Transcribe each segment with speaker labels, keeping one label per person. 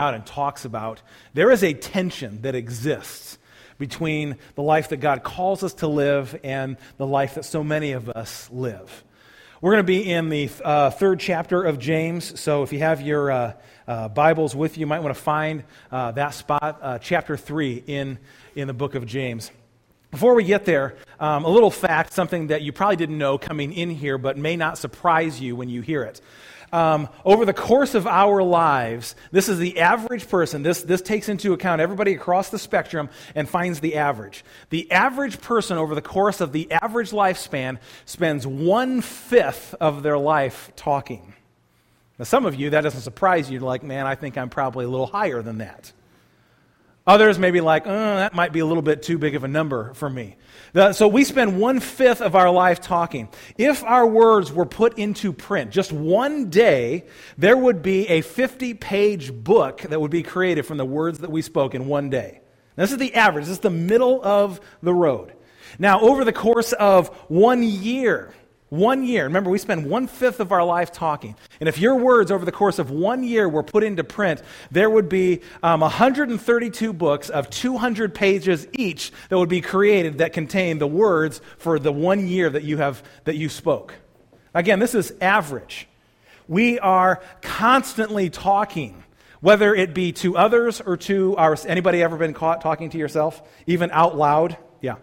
Speaker 1: out and talks about, there is a tension that exists between the life that God calls us to live and the life that so many of us live. We're going to be in the third chapter of James, so if you have your Bibles with you, you might want to find that spot, chapter 3 in the book of James. Before we get there, a little fact, something that you probably didn't know coming in here, but may not surprise you when you hear it. Over the course of our lives, this is the average person. This takes into account everybody across the spectrum and finds the average. The average person over the course of the average lifespan spends 1/5 of their life talking. Now, some of you, that doesn't surprise you. You're like, man, I think I'm probably a little higher than that. Others may be like, that might be a little bit too big of a number for me. So we spend 1/5 of our life talking. If our words were put into print, just one day, there would be a 50-page book that would be created from the words that we spoke in one day. Now, this is the average. This is the middle of the road. Now, over the course of 1 year, remember, we spend 1/5 of our life talking. And if your words over the course of 1 year were put into print, there would be 132 books of 200 pages each that would be created that contain the words for the 1 year that you spoke. Again, this is average. We are constantly talking, whether it be to others or to ours. Anybody ever been caught talking to yourself, even out loud? Yeah.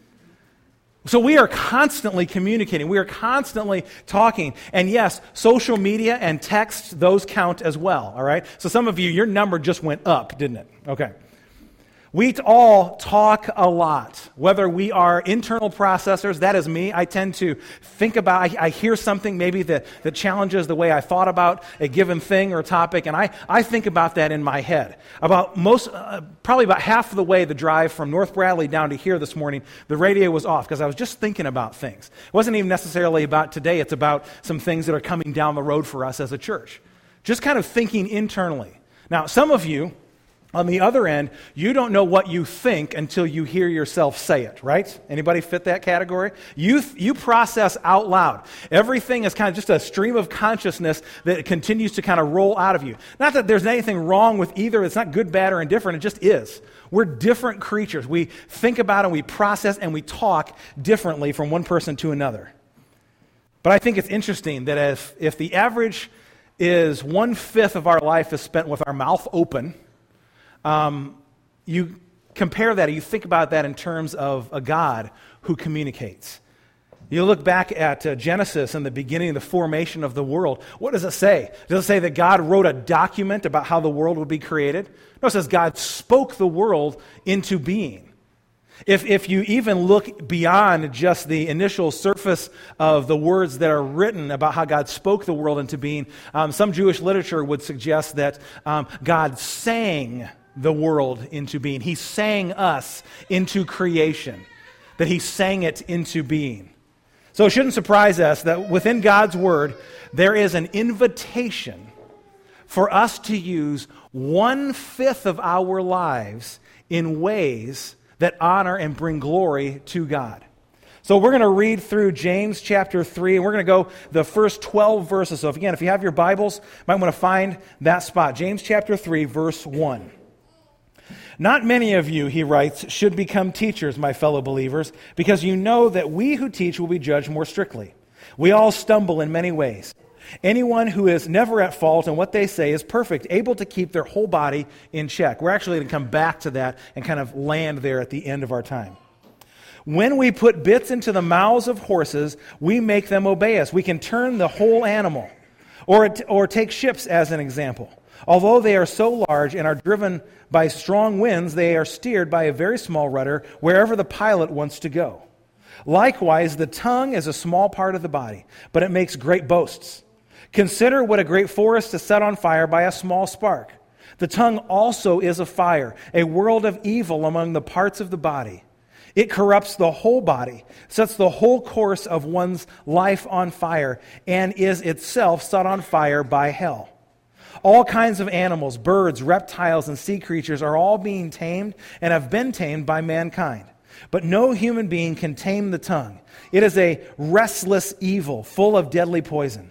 Speaker 1: So we are constantly communicating. We are constantly talking. And yes, social media and text, those count as well, all right? So some of you, your number just went up, didn't it? Okay. We all talk a lot, whether we are internal processors. That is me. I tend to think about, I hear something maybe that challenges the way I thought about a given thing or topic, and I think about that in my head. Probably about half of the way the drive from North Bradley down to here this morning, the radio was off because I was just thinking about things. It wasn't even necessarily about today. It's about some things that are coming down the road for us as a church. Just kind of thinking internally. Now, some of you, on the other end, you don't know what you think until you hear yourself say it, right? Anybody fit that category? You process out loud. Everything is kind of just a stream of consciousness that continues to kind of roll out of you. Not that there's anything wrong with either. It's not good, bad, or indifferent. It just is. We're different creatures. We think about and we process and we talk differently from one person to another. But I think it's interesting that if the average is 1/5 of our life is spent with our mouth open, you compare that, you think about that in terms of a God who communicates. You look back at Genesis and the beginning of the formation of the world. What does it say? Does it say that God wrote a document about how the world would be created? No, it says God spoke the world into being. If you even look beyond just the initial surface of the words that are written about how God spoke the world into being, some Jewish literature would suggest that God sang the world into being. He sang us into creation, that He sang it into being. So it shouldn't surprise us that within God's Word, there is an invitation for us to use 1/5 of our lives in ways that honor and bring glory to God. So we're going to read through James chapter 3, and we're going to go the first 12 verses. So if you have your Bibles, you might want to find that spot. James chapter 3, verse 1. Not many of you, he writes, should become teachers, my fellow believers, because you know that we who teach will be judged more strictly. We all stumble in many ways. Anyone who is never at fault in what they say is perfect, able to keep their whole body in check. We're actually going to come back to that and kind of land there at the end of our time. When we put bits into the mouths of horses, we make them obey us. We can turn the whole animal. Or take ships as an example. Although they are so large and are driven by strong winds, they are steered by a very small rudder wherever the pilot wants to go. Likewise, the tongue is a small part of the body, but it makes great boasts. Consider what a great forest is set on fire by a small spark. The tongue also is a fire, a world of evil among the parts of the body. It corrupts the whole body, sets the whole course of one's life on fire, and is itself set on fire by hell. All kinds of animals, birds, reptiles, and sea creatures are all being tamed and have been tamed by mankind. But no human being can tame the tongue. It is a restless evil, full of deadly poison.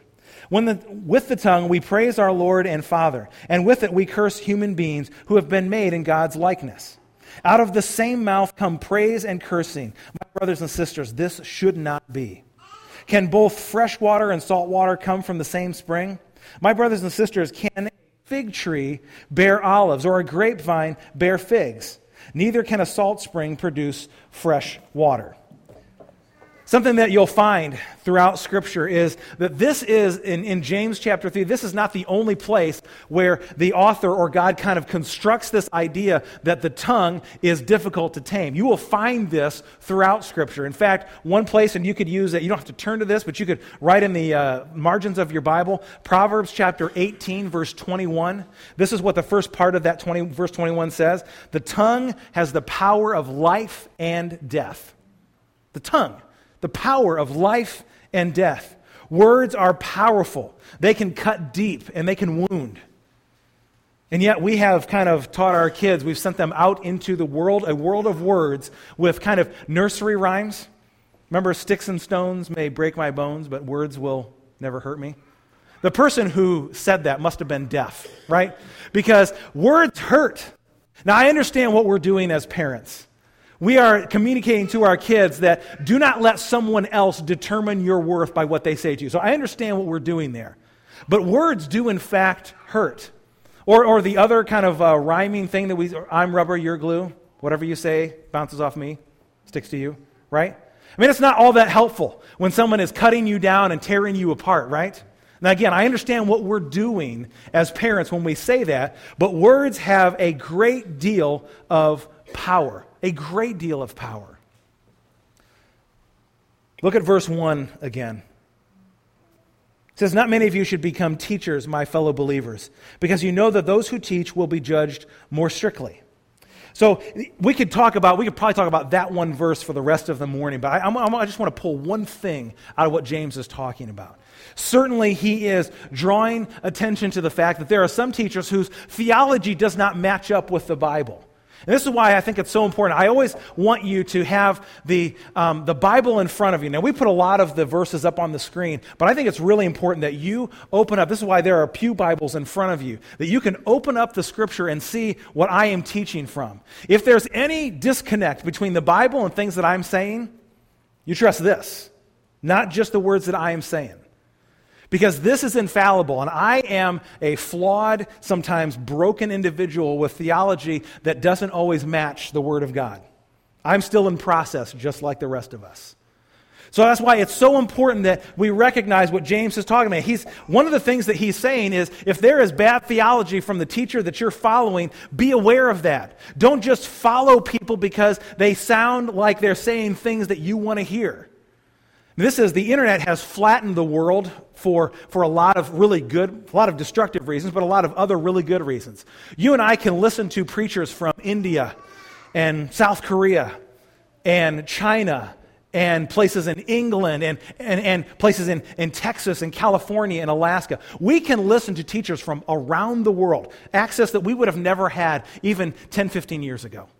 Speaker 1: With the tongue we praise our Lord and Father, and with it we curse human beings who have been made in God's likeness. Out of the same mouth come praise and cursing. My brothers and sisters, this should not be. Can both fresh water and salt water come from the same spring? My brothers and sisters, can a fig tree bear olives or a grapevine bear figs? Neither can a salt spring produce fresh water. Something that you'll find throughout Scripture is that this is, in James chapter 3, this is not the only place where the author or God kind of constructs this idea that the tongue is difficult to tame. You will find this throughout Scripture. In fact, one place, and you could use it, you don't have to turn to this, but you could write in the margins of your Bible, Proverbs chapter 18, verse 21. This is what the first part of that verse 21 says. The tongue has the power of life and death. The tongue. The power of life and death. Words are powerful. They can cut deep and they can wound. And yet we have kind of taught our kids, we've sent them out into the world, a world of words with kind of nursery rhymes. Remember, sticks and stones may break my bones, but words will never hurt me. The person who said that must have been deaf, right? Because words hurt. Now, I understand what we're doing as parents. We are communicating to our kids that do not let someone else determine your worth by what they say to you. So I understand what we're doing there. But words do in fact hurt. Or the other kind of rhyming thing that I'm rubber, you're glue. Whatever you say bounces off me, sticks to you, right? I mean, it's not all that helpful when someone is cutting you down and tearing you apart, right? Now again, I understand what we're doing as parents when we say that, but words have a great deal of power. A great deal of power. Look at verse 1 again. It says, not many of you should become teachers, my fellow believers, because you know that those who teach will be judged more strictly. So we could probably talk about that one verse for the rest of the morning, but I just want to pull one thing out of what James is talking about. Certainly he is drawing attention to the fact that there are some teachers whose theology does not match up with the Bible. And this is why I think it's so important. I always want you to have the Bible in front of you. Now, we put a lot of the verses up on the screen, but I think it's really important that you open up. This is why there are pew Bibles in front of you, that you can open up the Scripture and see what I am teaching from. If there's any disconnect between the Bible and things that I'm saying, you trust this, not just the words that I am saying. Because this is infallible, and I am a flawed, sometimes broken individual with theology that doesn't always match the Word of God. I'm still in process, just like the rest of us. So that's why it's so important that we recognize what James is talking about. One of the things that he's saying is, if there is bad theology from the teacher that you're following, be aware of that. Don't just follow people because they sound like they're saying things that you want to hear. The internet has flattened the world for a lot of really good, a lot of destructive reasons, but a lot of other really good reasons. You and I can listen to preachers from India and South Korea and China and places in England and places in Texas and California and Alaska. We can listen to teachers from around the world, access that we would have never had even 10, 15 years ago.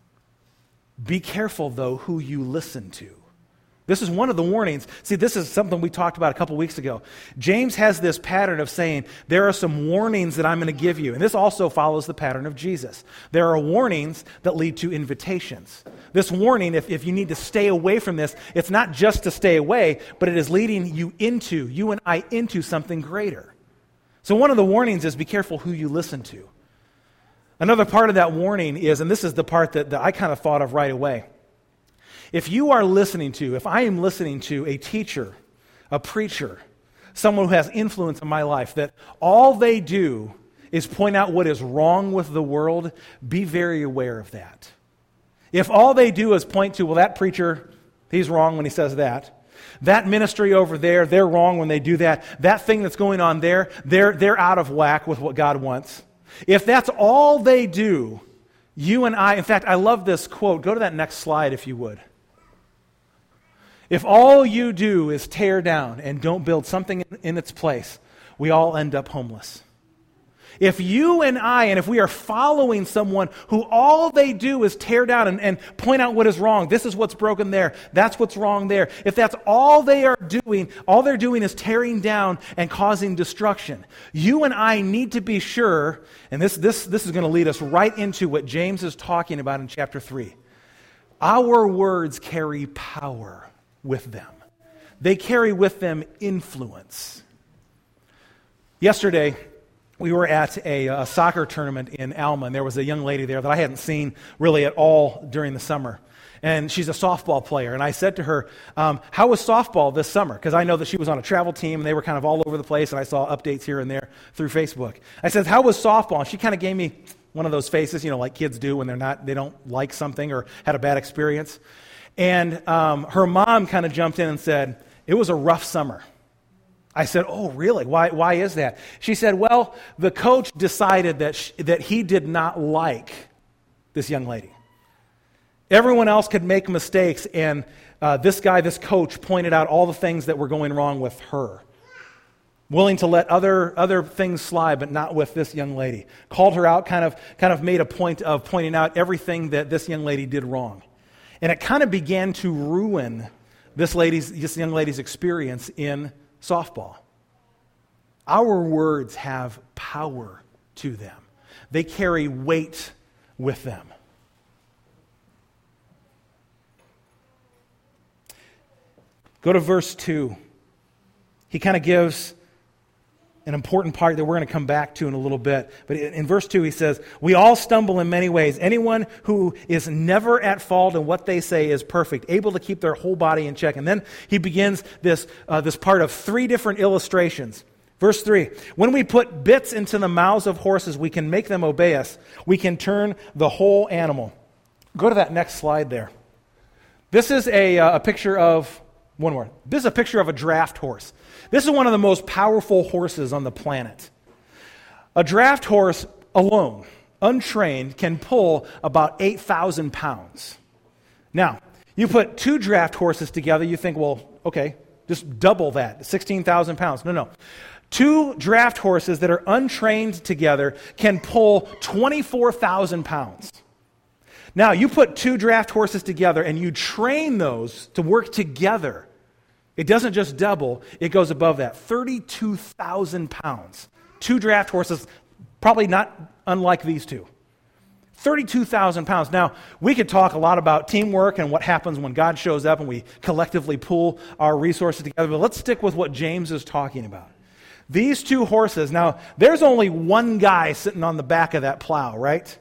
Speaker 1: Be careful, though, who you listen to. This is one of the warnings. See, this is something we talked about a couple weeks ago. James has this pattern of saying, there are some warnings that I'm going to give you. And this also follows the pattern of Jesus. There are warnings that lead to invitations. This warning, if you need to stay away from this, it's not just to stay away, but it is leading you and I into something greater. So one of the warnings is be careful who you listen to. Another part of that warning is, and this is the part that I kind of thought of right away, if I am listening to a teacher, a preacher, someone who has influence in my life, that all they do is point out what is wrong with the world, be very aware of that. If all they do is point to, well, that preacher, he's wrong when he says that. That ministry over there, they're wrong when they do that. That thing that's going on there, they're out of whack with what God wants. If that's all they do, you and I, in fact, I love this quote. Go to that next slide if you would. If all you do is tear down and don't build something in its place, we all end up homeless. If you and I, and if we are following someone who all they do is tear down and point out what is wrong, this is what's broken there, that's what's wrong there. If that's all they are doing, all they're doing is tearing down and causing destruction. You and I need to be sure, and this is going to lead us right into what James is talking about in chapter 3. Our words carry power with them. They carry with them influence. Yesterday, we were at a soccer tournament in Alma, and there was a young lady there that I hadn't seen really at all during the summer. And she's a softball player. And I said to her, how was softball this summer? Because I know that she was on a travel team, and they were kind of all over the place, and I saw updates here and there through Facebook. I said, how was softball? And she kind of gave me one of those faces, like kids do when they don't like something or had a bad experience. And her mom kind of jumped in and said, it was a rough summer. I said, oh, really? Why is that? She said, well, the coach decided that he did not like this young lady. Everyone else could make mistakes, and this coach, pointed out all the things that were going wrong with her. Willing to let other things slide, but not with this young lady. Called her out, kind of made a point of pointing out everything that this young lady did wrong. And it kind of began to ruin this young lady's experience in softball. Our words have power to them. They carry weight with them. Go to verse 2. He kind of gives an important part that we're going to come back to in a little bit. But in verse 2 he says, we all stumble in many ways. Anyone who is never at fault in what they say is perfect, able to keep their whole body in check. And then he begins this part of 3 different illustrations. Verse 3, when we put bits into the mouths of horses, we can make them obey us. We can turn the whole animal. Go to that next slide there. This is a picture of, one more. This is a picture of a draft horse. This is one of the most powerful horses on the planet. A draft horse alone, untrained, can pull about 8,000 pounds. Now, you put 2 draft horses together, you think, well, okay, just double that, 16,000 pounds. No. 2 draft horses that are untrained together can pull 24,000 pounds. Now, you put 2 draft horses together and you train those to work together. It doesn't just double, it goes above that. 32,000 pounds. 2 draft horses, probably not unlike these 2. 32,000 pounds. Now, we could talk a lot about teamwork and what happens when God shows up and we collectively pool our resources together, but let's stick with what James is talking about. These 2 horses, now, there's only one guy sitting on the back of that plow, right?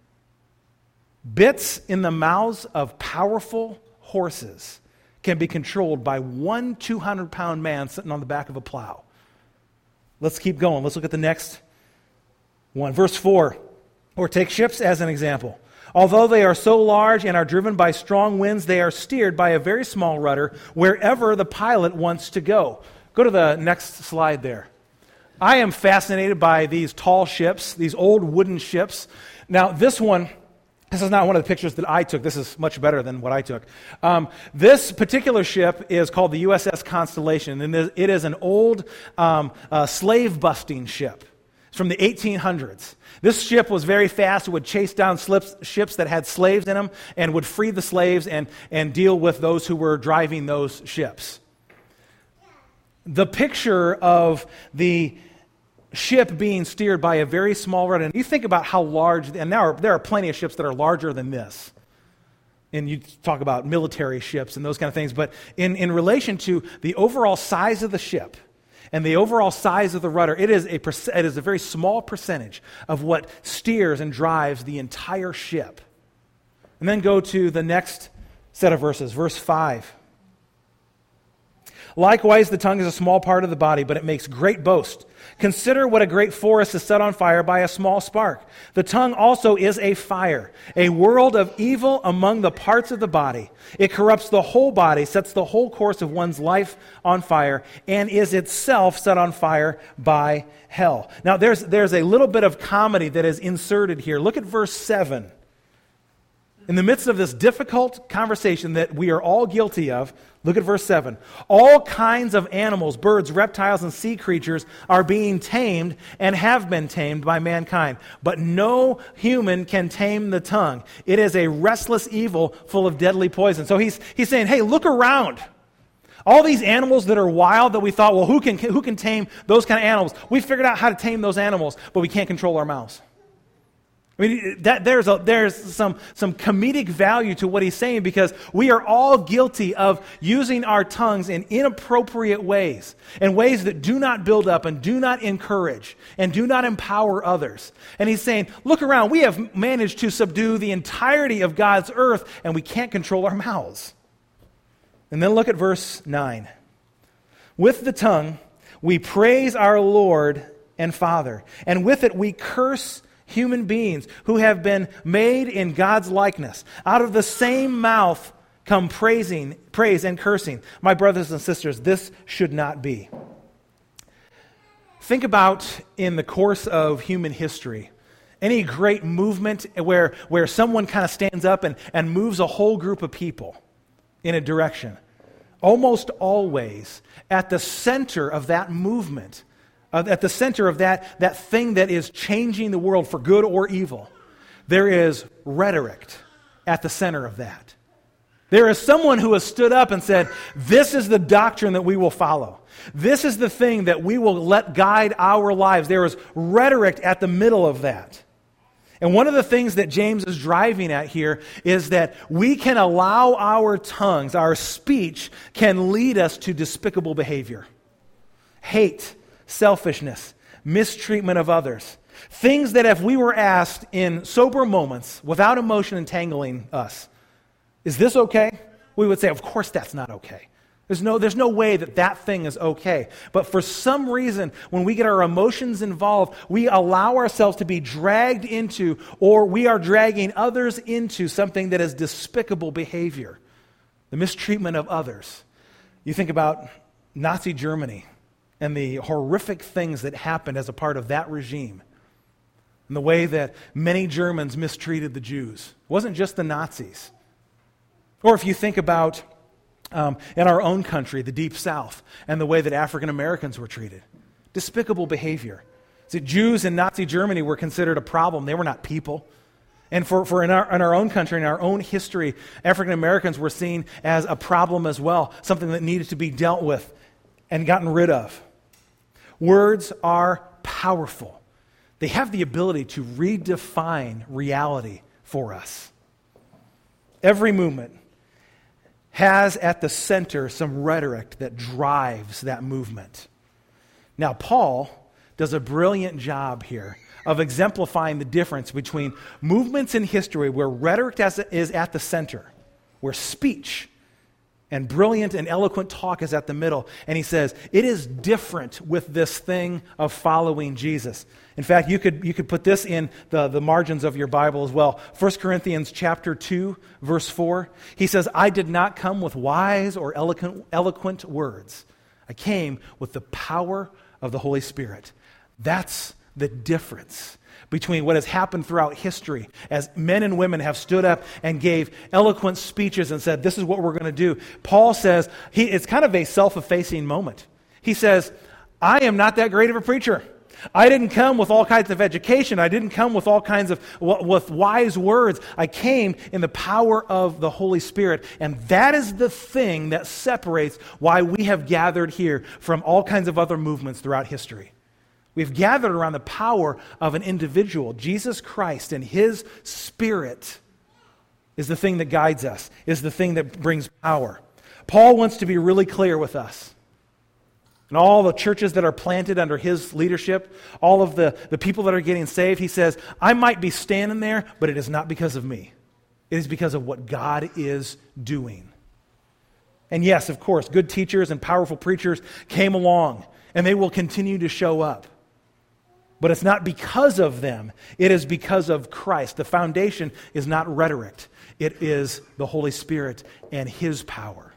Speaker 1: Bits in the mouths of powerful horses can be controlled by one 200-pound man sitting on the back of a plow. Let's keep going. Let's look at the next one. Verse 4, or take ships as an example. Although they are so large and are driven by strong winds, they are steered by a very small rudder wherever the pilot wants to go. Go to the next slide there. I am fascinated by these tall ships, these old wooden ships. Now, this is not one of the pictures that I took. This is much better than what I took. This particular ship is called the USS Constellation, and it is an old slave-busting ship. It's from the 1800s. This ship was very fast. It would chase down ships that had slaves in them and would free the slaves and deal with those who were driving those ships. The picture of the ship being steered by a very small rudder. And you think about how large, and there are plenty of ships that are larger than this. And you talk about military ships and those kind of things. But in relation to the overall size of the ship and the overall size of the rudder, it is a very small percentage of what steers and drives the entire ship. And then go to the next set of verses, verse 5. Likewise, the tongue is a small part of the body, but it makes great boast. Consider what a great forest is set on fire by a small spark. The tongue also is a fire, a world of evil among the parts of the body. It corrupts the whole body, sets the whole course of one's life on fire, and is itself set on fire by hell. Now, there's a little bit of comedy that is inserted here. Look at verse 7. In the midst of this difficult conversation that we are all guilty of, look at verse 7. All kinds of animals, birds, reptiles, and sea creatures are being tamed and have been tamed by mankind. But no human can tame the tongue. It is a restless evil full of deadly poison. So he's saying, hey, look around. All these animals that are wild that we thought, well, who can tame those kind of animals? We figured out how to tame those animals, but we can't control our mouths. I mean, there's some comedic value to what he's saying, because we are all guilty of using our tongues in inappropriate ways, in ways that do not build up and do not encourage and do not empower others. And he's saying, look around, we have managed to subdue the entirety of God's earth, and we can't control our mouths. And then look at verse 9. With the tongue we praise our Lord and Father, and with it we curse human beings who have been made in God's likeness. Out of the same mouth come praise and cursing. My brothers and sisters, this should not be. Think about, in the course of human history, any great movement where someone kind of stands up and moves a whole group of people in a direction. Almost always, at the center of that movement, at the center of that thing that is changing the world for good or evil, there is rhetoric at the center of that. There is someone who has stood up and said, this is the doctrine that we will follow. This is the thing that we will let guide our lives. There is rhetoric at the middle of that. And one of the things that James is driving at here is that we can allow our tongues, our speech, can lead us to despicable behavior. Hate, selfishness, mistreatment of others. Things that if we were asked in sober moments, without emotion entangling us, is this okay? We would say, of course that's not okay. There's no way that thing is okay. But for some reason, when we get our emotions involved, we allow ourselves to be dragged into, or we are dragging others into, something that is despicable behavior. The mistreatment of others. You think about Nazi Germany and the horrific things that happened as a part of that regime, and the way that many Germans mistreated the Jews. It wasn't just the Nazis. Or if you think about in our own country, the Deep South, and the way that African Americans were treated. Despicable behavior. See, Jews in Nazi Germany were considered a problem. They were not people. And for in our own country, in our own history, African Americans were seen as a problem as well, something that needed to be dealt with and gotten rid of. Words are powerful. They have the ability to redefine reality for us. Every movement has at the center some rhetoric that drives that movement. Now, Paul does a brilliant job here of exemplifying the difference between movements in history where rhetoric is at the center, where speech and brilliant and eloquent talk is at the middle. And he says, it is different with this thing of following Jesus. In fact, you could put this in the margins of your Bible as well. 1 Corinthians chapter 2, verse 4. He says, I did not come with wise or eloquent words. I came with the power of the Holy Spirit. That's the difference between what has happened throughout history as men and women have stood up and gave eloquent speeches and said, this is what we're going to do. Paul says, it's kind of a self-effacing moment. He says, I am not that great of a preacher. I didn't come with all kinds of education. I didn't come with all kinds of with wise words. I came in the power of the Holy Spirit. And that is the thing that separates why we have gathered here from all kinds of other movements throughout history. We've gathered around the power of an individual. Jesus Christ and His Spirit is the thing that guides us, is the thing that brings power. Paul wants to be really clear with us. And all the churches that are planted under his leadership, all of the people that are getting saved, he says, I might be standing there, but it is not because of me. It is because of what God is doing. And yes, of course, good teachers and powerful preachers came along, and they will continue to show up. But it's not because of them. It is because of Christ. The foundation is not rhetoric. It is the Holy Spirit and His power.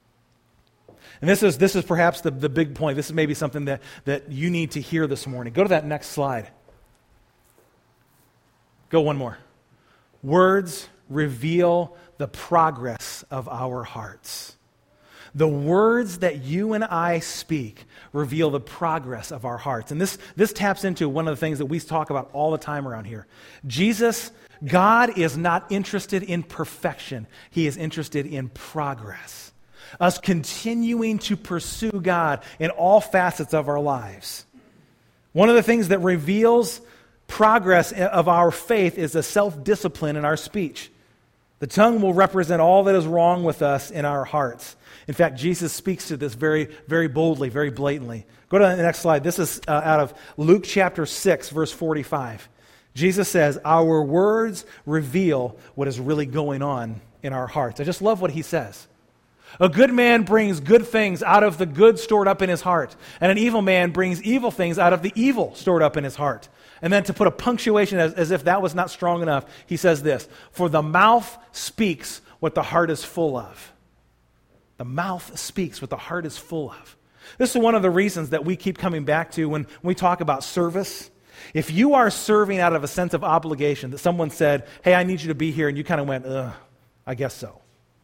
Speaker 1: And this is perhaps the big point. This is maybe something that you need to hear this morning. Go to that next slide. Go one more. Words reveal the progress of our hearts. The words that you and I speak reveal the progress of our hearts. And this taps into one of the things that we talk about all the time around here. God is not interested in perfection. He is interested in progress. Us continuing to pursue God in all facets of our lives. One of the things that reveals progress of our faith is the self-discipline in our speech. The tongue will represent all that is wrong with us in our hearts. In fact, Jesus speaks to this very, very boldly, very blatantly. Go to the next slide. This is out of Luke chapter 6, verse 45. Jesus says, our words reveal what is really going on in our hearts. I just love what he says. A good man brings good things out of the good stored up in his heart, and an evil man brings evil things out of the evil stored up in his heart. And then to put a punctuation as if that was not strong enough, he says this, for the mouth speaks what the heart is full of. The mouth speaks what the heart is full of. This is one of the reasons that we keep coming back to when we talk about service. If you are serving out of a sense of obligation, that someone said, hey, I need you to be here, and you kind of went, I guess so.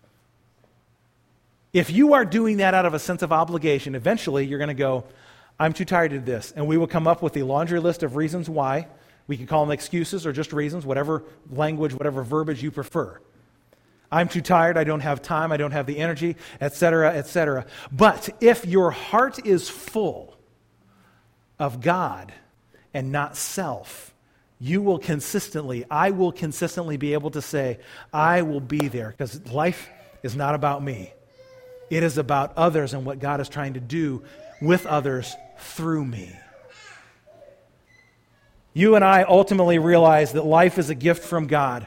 Speaker 1: If you are doing that out of a sense of obligation, eventually you're going to go, I'm too tired to do this. And we will come up with a laundry list of reasons why. We can call them excuses or just reasons, whatever language, whatever verbiage you prefer. I'm too tired, I don't have time, I don't have the energy, etc., etc. But if your heart is full of God and not self, I will consistently be able to say, I will be there, because life is not about me. It is about others and what God is trying to do with others through me. You and I ultimately realize that life is a gift from God.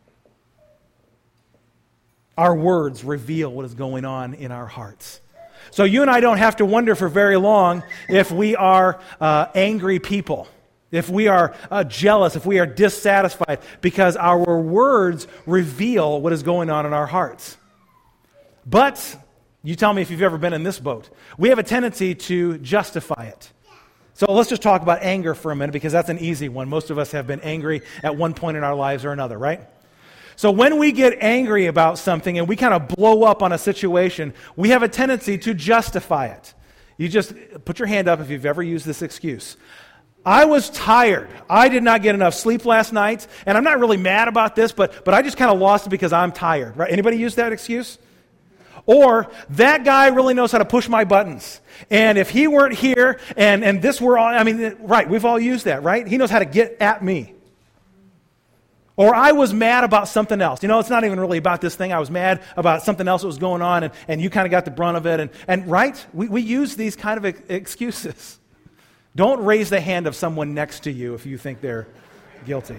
Speaker 1: Our words reveal what is going on in our hearts. So you and I don't have to wonder for very long if we are angry people, if we are jealous, if we are dissatisfied, because our words reveal what is going on in our hearts. But you tell me if you've ever been in this boat. We have a tendency to justify it. So let's just talk about anger for a minute, because that's an easy one. Most of us have been angry at one point in our lives or another, right? So when we get angry about something and we kind of blow up on a situation, we have a tendency to justify it. You just put your hand up if you've ever used this excuse. I was tired. I did not get enough sleep last night, and I'm not really mad about this, but I just kind of lost it because I'm tired, right? Anybody use that excuse? Or, that guy really knows how to push my buttons. And if he weren't here, and this were all, right, we've all used that, right? He knows how to get at me. Or, I was mad about something else. It's not even really about this thing. I was mad about something else that was going on, and you kind of got the brunt of it. And right? We use these kind of excuses. Don't raise the hand of someone next to you if you think they're guilty.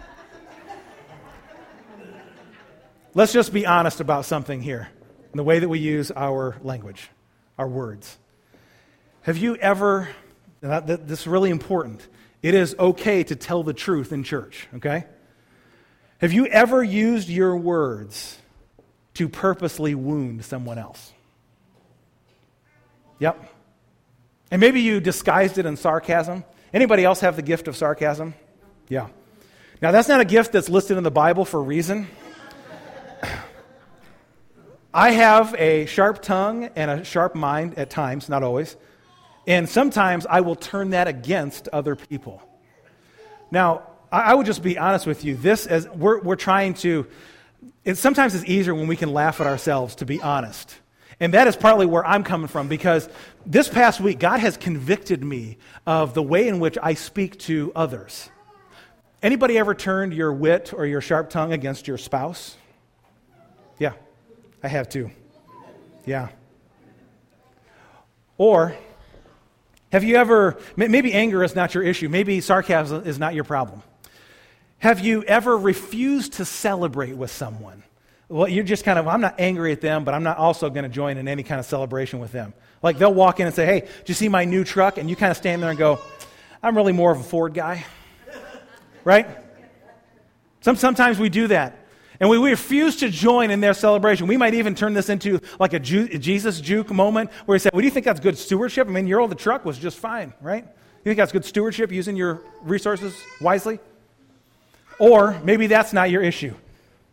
Speaker 1: Let's just be honest about something here. In the way that we use our language, our words. Have you ever, this is really important, it is okay to tell the truth in church, okay? Have you ever used your words to purposely wound someone else? Yep. And maybe you disguised it in sarcasm. Anybody else have the gift of sarcasm? Yeah. Now, that's not a gift that's listed in the Bible for a reason. I have a sharp tongue and a sharp mind at times, not always. And sometimes I will turn that against other people. Now, I would just be honest with you. This, as we're trying to, sometimes it's easier when we can laugh at ourselves, to be honest. And that is partly where I'm coming from, because this past week, God has convicted me of the way in which I speak to others. Anybody ever turned your wit or your sharp tongue against your spouse? Yeah. I have too. Yeah. Or, have you ever, maybe anger is not your issue, maybe sarcasm is not your problem. Have you ever refused to celebrate with someone? Well, you're just kind of, I'm not angry at them, but I'm not also going to join in any kind of celebration with them. Like, they'll walk in and say, hey, do you see my new truck? And you kind of stand there and go, I'm really more of a Ford guy. Right? Sometimes we do that. And we refuse to join in their celebration. We might even turn this into like a Jesus juke moment where he said, well, do you think that's good stewardship? Your old truck was just fine, right? You think that's good stewardship, using your resources wisely? Or maybe that's not your issue.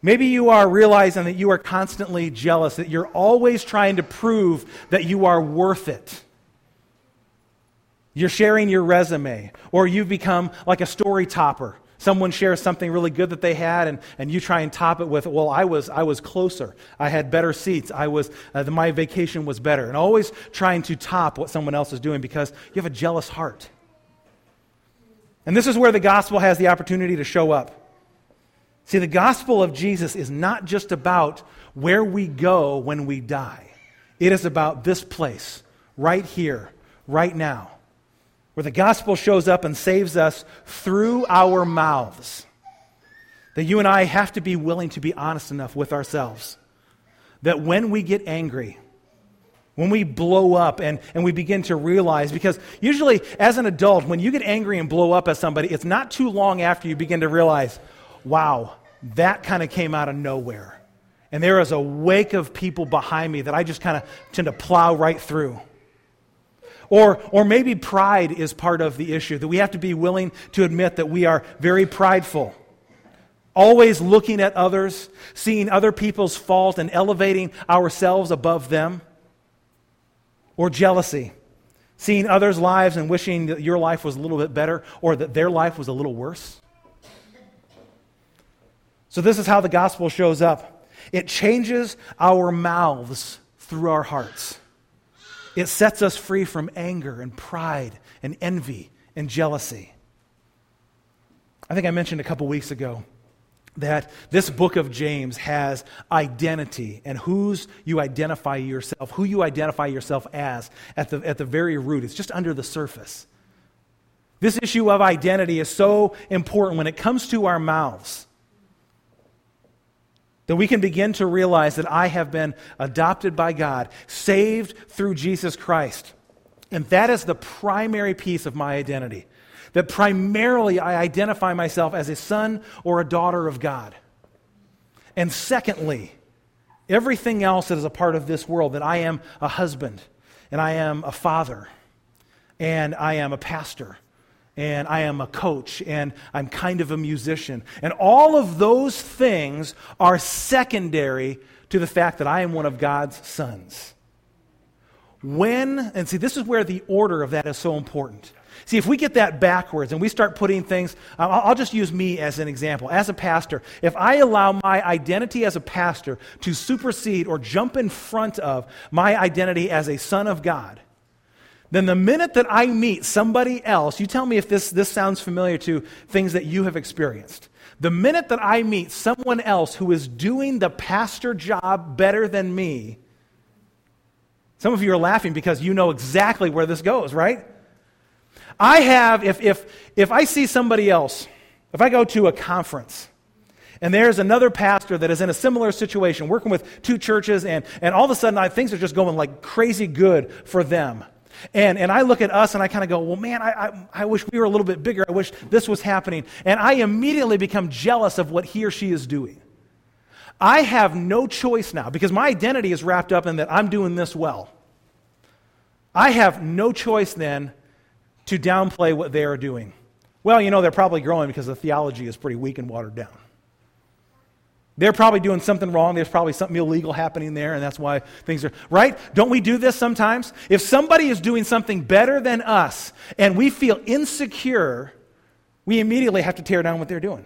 Speaker 1: Maybe you are realizing that you are constantly jealous, that you're always trying to prove that you are worth it. You're sharing your resume, or you've become like a story topper. Someone shares something really good that they had, and you try and top it with, well, I was closer. I had better seats. My vacation was better. And always trying to top what someone else is doing because you have a jealous heart. And this is where the gospel has the opportunity to show up. See, the gospel of Jesus is not just about where we go when we die. It is about this place, right here, right now, where the gospel shows up and saves us through our mouths. That you and I have to be willing to be honest enough with ourselves. That when we get angry, when we blow up and we begin to realize, because usually as an adult, when you get angry and blow up at somebody, it's not too long after you begin to realize, wow, that kind of came out of nowhere. And there is a wake of people behind me that I just kind of tend to plow right through. Or maybe pride is part of the issue, that we have to be willing to admit that we are very prideful. Always looking at others, seeing other people's fault and elevating ourselves above them. Or jealousy, seeing others' lives and wishing that your life was a little bit better or that their life was a little worse. So this is how the gospel shows up. It changes our mouths through our hearts. It sets us free from anger and pride and envy and jealousy. I think I mentioned a couple weeks ago that this book of James has identity and who you identify yourself as at the very root. It's just under the surface. This issue of identity is so important when it comes to our mouths. That we can begin to realize that I have been adopted by God, saved through Jesus Christ. And that is the primary piece of my identity. That primarily I identify myself as a son or a daughter of God. And secondly, everything else that is a part of this world, that I am a husband, and I am a father, and I am a pastor, and I am a coach, and I'm kind of a musician. And all of those things are secondary to the fact that I am one of God's sons. And see, this is where the order of that is so important. See, if we get that backwards and we start putting things, I'll just use me as an example. As a pastor, if I allow my identity as a pastor to supersede or jump in front of my identity as a son of God, then the minute that I meet somebody else, you tell me if this sounds familiar to things that you have experienced. The minute that I meet someone else who is doing the pastor job better than me, some of you are laughing because you know exactly where this goes, right? I have, if I see somebody else, if I go to a conference, and there's another pastor that is in a similar situation, working with two churches, and all of a sudden things are just going like crazy good for them. And I look at us and I kind of go, well, man, I wish we were a little bit bigger. I wish this was happening. And I immediately become jealous of what he or she is doing. I have no choice now because my identity is wrapped up in that I'm doing this well. I have no choice then to downplay what they are doing. Well, they're probably growing because the theology is pretty weak and watered down. They're probably doing something wrong. There's probably something illegal happening there, and that's why things are... Right? Don't we do this sometimes? If somebody is doing something better than us, and we feel insecure, we immediately have to tear down what they're doing.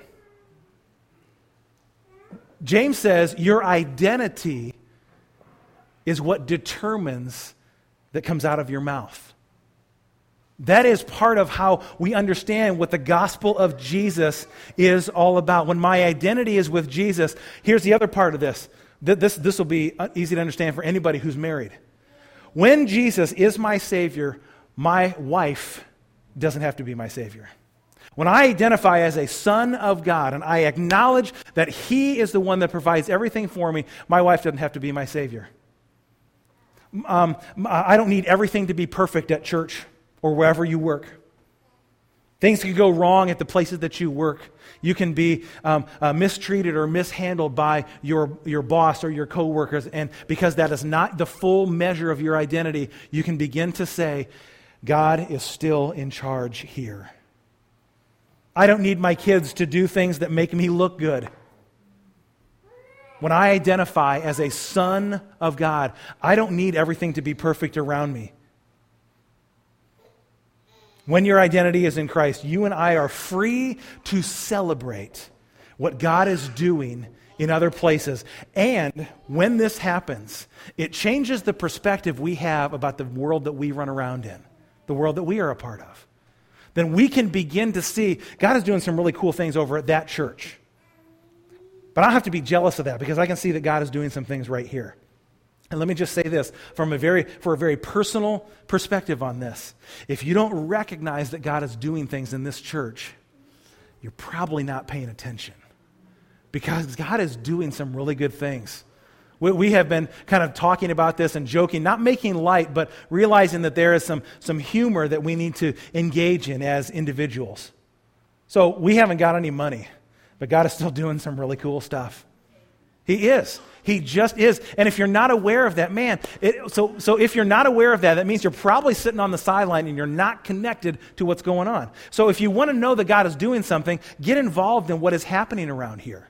Speaker 1: James says your identity is what determines that comes out of your mouth. That is part of how we understand what the gospel of Jesus is all about. When my identity is with Jesus, here's the other part of this. This will be easy to understand for anybody who's married. When Jesus is my Savior, my wife doesn't have to be my Savior. When I identify as a son of God and I acknowledge that He is the one that provides everything for me, my wife doesn't have to be my Savior. I don't need everything to be perfect at church or wherever you work. Things can go wrong at the places that you work. You can be mistreated or mishandled by your boss or your coworkers, and because that is not the full measure of your identity, you can begin to say, God is still in charge here. I don't need my kids to do things that make me look good. When I identify as a son of God, I don't need everything to be perfect around me. When your identity is in Christ, you and I are free to celebrate what God is doing in other places. And when this happens, it changes the perspective we have about the world that we run around in, the world that we are a part of. Then we can begin to see God is doing some really cool things over at that church. But I don't have to be jealous of that because I can see that God is doing some things right here. And let me just say this for a very personal perspective on this. If you don't recognize that God is doing things in this church, you're probably not paying attention because God is doing some really good things. We have been kind of talking about this and joking, not making light, but realizing that there is some humor that we need to engage in as individuals. So we haven't got any money, but God is still doing some really cool stuff. He is. He just is. And if you're not aware of that, man, so if you're not aware of that, that means you're probably sitting on the sideline and you're not connected to what's going on. So if you want to know that God is doing something, get involved in what is happening around here.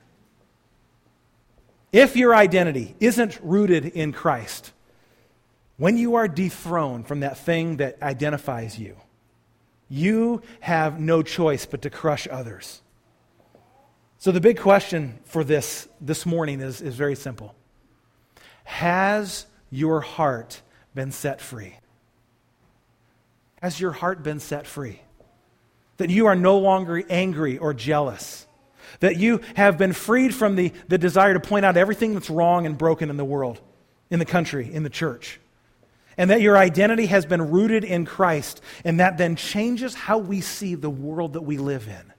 Speaker 1: If your identity isn't rooted in Christ, when you are dethroned from that thing that identifies you, you have no choice but to crush others. So the big question for this morning is very simple. Has your heart been set free? Has your heart been set free? That you are no longer angry or jealous? That you have been freed from the desire to point out everything that's wrong and broken in the world, in the country, in the church? And that your identity has been rooted in Christ, and that then changes how we see the world that we live in?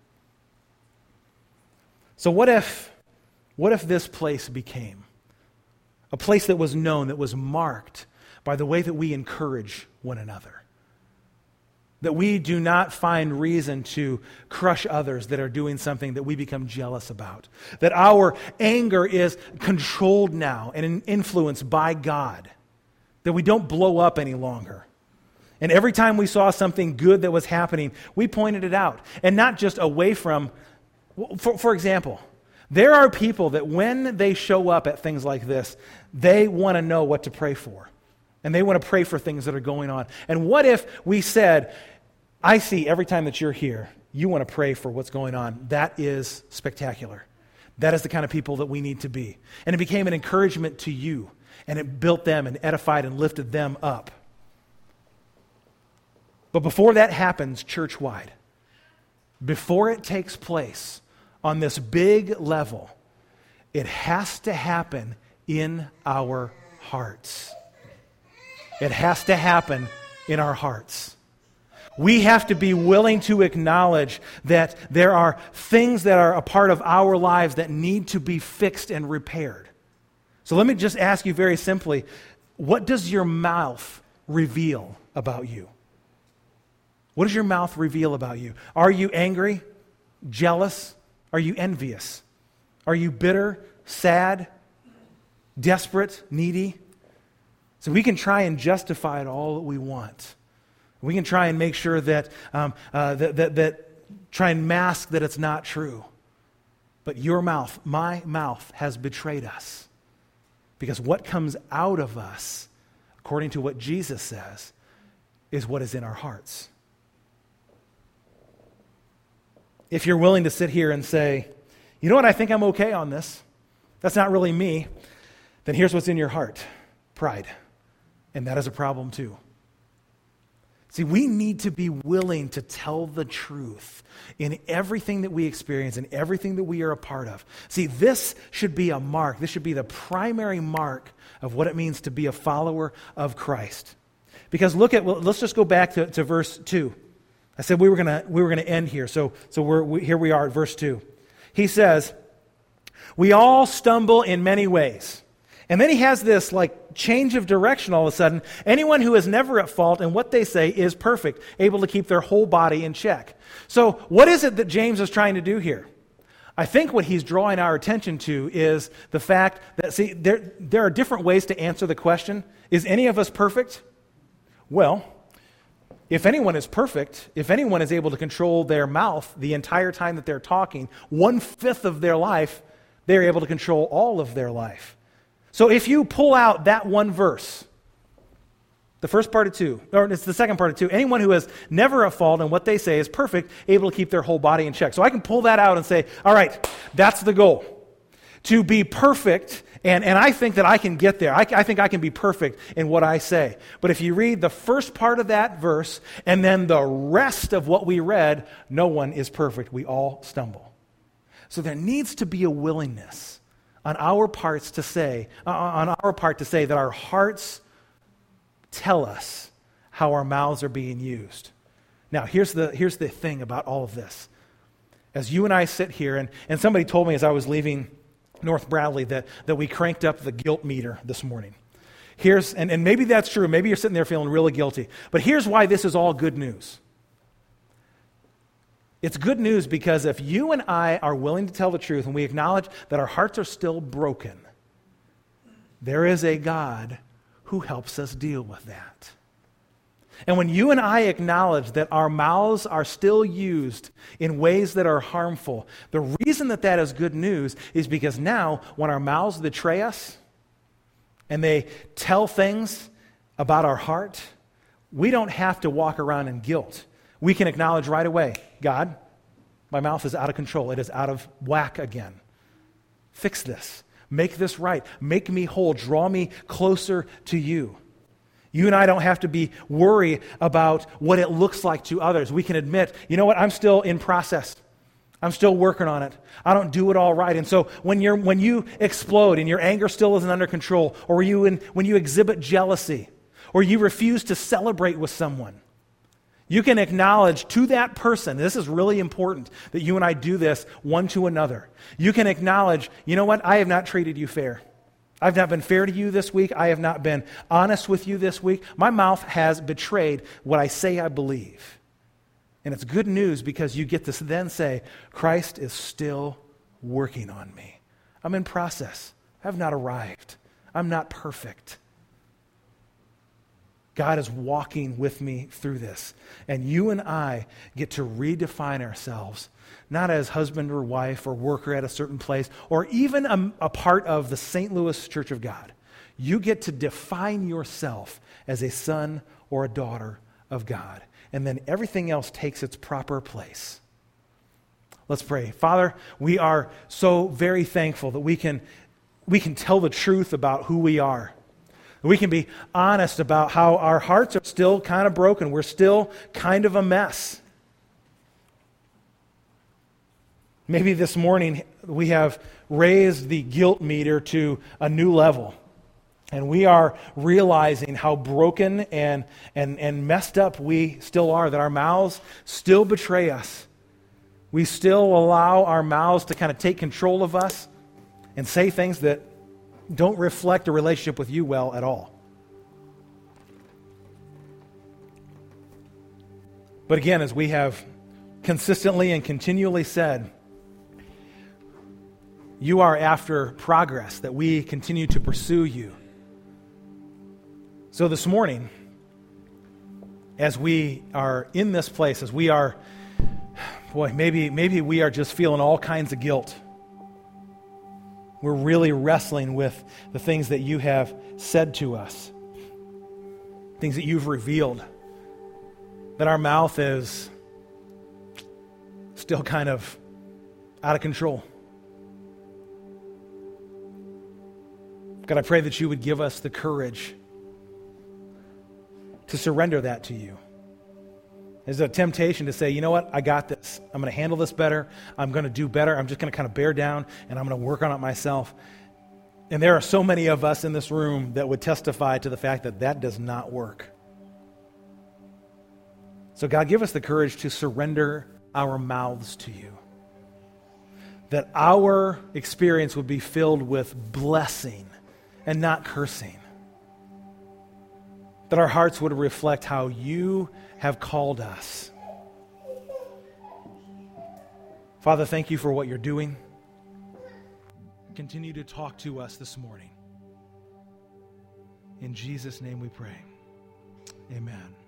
Speaker 1: So what if this place became a place that was known, that was marked by the way that we encourage one another? That we do not find reason to crush others that are doing something that we become jealous about. That our anger is controlled now and influenced by God. That we don't blow up any longer. And every time we saw something good that was happening, we pointed it out. And not just away from... For example, there are people that when they show up at things like this, they want to know what to pray for. And they want to pray for things that are going on. And what if we said, I see every time that you're here, you want to pray for what's going on. That is spectacular. That is the kind of people that we need to be. And it became an encouragement to you. And it built them and edified and lifted them up. But before that happens church-wide, before it takes place on this big level, it has to happen in our hearts. It has to happen in our hearts. We have to be willing to acknowledge that there are things that are a part of our lives that need to be fixed and repaired. So let me just ask you very simply, what does your mouth reveal about you? What does your mouth reveal about you? Are you angry, jealous? Are you envious? Are you bitter, sad, desperate, needy? So we can try and justify it all that we want. We can try and make sure that try and mask that it's not true. But your mouth, my mouth, has betrayed us. Because what comes out of us, according to what Jesus says, is what is in our hearts. If you're willing to sit here and say, you know what, I think I'm okay on this. That's not really me. Then here's what's in your heart. Pride. And that is a problem too. See, we need to be willing to tell the truth in everything that we experience and everything that we are a part of. See, this should be a mark. This should be the primary mark of what it means to be a follower of Christ. Because let's just go back to verse 2. I said we were gonna end here, so here we are at verse 2. He says, "We all stumble in many ways." And then he has this change of direction all of a sudden. Anyone who is never at fault in what they say is perfect, able to keep their whole body in check. So what is it that James is trying to do here? I think what he's drawing our attention to is the fact that, see, there are different ways to answer the question, is any of us perfect? Well, if anyone is perfect, if anyone is able to control their mouth the entire time that they're talking, 1/5 of their life, they're able to control all of their life. So if you pull out that one verse, the first part of 2, or it's the second part of 2, anyone who has never at fault in what they say is perfect, able to keep their whole body in check. So I can pull that out and say, all right, that's the goal. To be perfect, and I think that I can get there. I think I can be perfect in what I say. But if you read the first part of that verse, and then the rest of what we read, no one is perfect. We all stumble. So there needs to be a willingness on our parts to say, that our hearts tell us how our mouths are being used. Now, here's the thing about all of this. As you and I sit here, and somebody told me as I was leaving North Bradley that we cranked up the guilt meter this morning. And maybe that's true. Maybe you're sitting there feeling really guilty. But here's why this is all good news. It's good news because if you and I are willing to tell the truth and we acknowledge that our hearts are still broken, there is a God who helps us deal with that. And when you and I acknowledge that our mouths are still used in ways that are harmful, the reason that is good news is because now when our mouths betray us and they tell things about our heart, we don't have to walk around in guilt. We can acknowledge right away, God, my mouth is out of control. It is out of whack again. Fix this. Make this right. Make me whole. Draw me closer to you. You and I don't have to be worried about what it looks like to others. We can admit, you know what, I'm still in process. I'm still working on it. I don't do it all right. And so when you explode and your anger still isn't under control, or when you exhibit jealousy, or you refuse to celebrate with someone, you can acknowledge to that person, this is really important that you and I do this one to another. You can acknowledge, you know what, I have not treated you fair. I've not been fair to you this week. I have not been honest with you this week. My mouth has betrayed what I say I believe. And it's good news because you get to then say, Christ is still working on me. I'm in process. I have not arrived. I'm not perfect. God is walking with me through this. And you and I get to redefine ourselves, not as husband or wife or worker at a certain place, or even a part of the St. Louis Church of God. You get to define yourself as a son or a daughter of God. And then everything else takes its proper place. Let's pray. Father, we are so very thankful that we can tell the truth about who we are. We can be honest about how our hearts are still kind of broken. We're still kind of a mess. Maybe this morning we have raised the guilt meter to a new level. And we are realizing how broken and messed up we still are, that our mouths still betray us. We still allow our mouths to kind of take control of us and say things that don't reflect a relationship with you well at all. But again, as we have consistently and continually said, you are after progress, that we continue to pursue you. So this morning, as we are in this place, as we are, maybe we are just feeling all kinds of guilt. We're really wrestling with the things that you have said to us, things that you've revealed, that our mouth is still kind of out of control. God, I pray that you would give us the courage to surrender that to you. There's a temptation to say, you know what, I got this. I'm going to handle this better. I'm going to do better. I'm just going to kind of bear down, and I'm going to work on it myself. And there are so many of us in this room that would testify to the fact that that does not work. So God, give us the courage to surrender our mouths to you. That our experience would be filled with blessing and not cursing. That our hearts would reflect how you have called us. Father, thank you for what you're doing. Continue to talk to us this morning. In Jesus' name we pray. Amen.